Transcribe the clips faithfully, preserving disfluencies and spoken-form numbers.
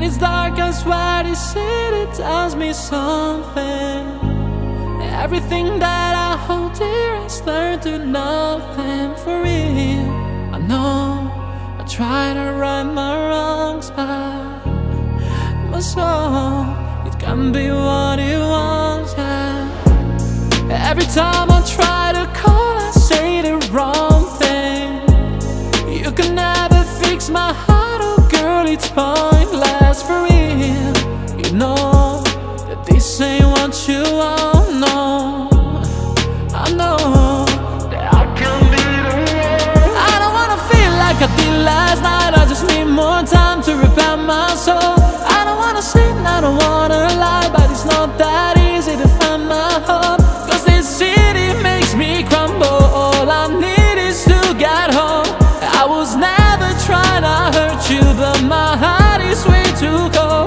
it's dark, I swear this city tells me something. Everything that I hold dear has turned to nothing for real. I know I try to right my wrongs, but my soul, it can be what it wants, yeah. Every time I try to call, I say the wrong thing. You can never fix my heart, oh girl, it's pointless for real. You know that this ain't what you want, no. I know that I can be the one. I don't wanna feel like I did last night, I just need more time to repair my soul. I don't wanna sleep, I don't wanna lie, but it's not that easy to find my hope. Cause this city makes me crumble, all I need is to get home. I was never trying to hurt you, but my heart is way too cold.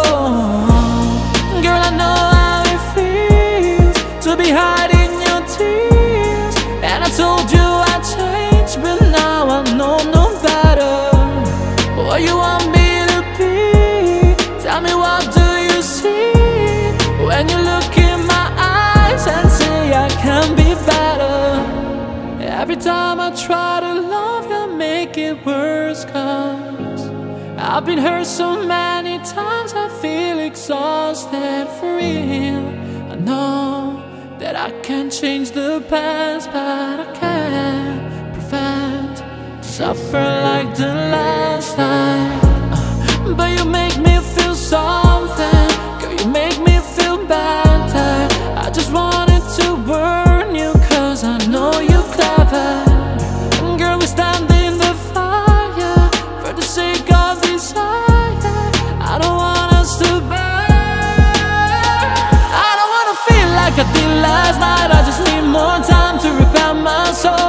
Girl, I know how it feels to be hiding your tears, and I told you I'd change, but now I know no better. What you want me to be? Tell me, what do you see when you look in my eyes and say I can be better? Every time I try to love you, make it worse, cause I've been hurt so many times, I feel exhausted for real. I know that I can't change the past, but I can't prevent to suffer like the last time. uh, But you make me feel something, girl, you make me feel better. I just wanted to burn you, cause I know you're clever. Girl, we stand in the fire for the sake of desire. I don't want us to burn. I don't wanna feel like I did last night, I just need more time to repair my soul.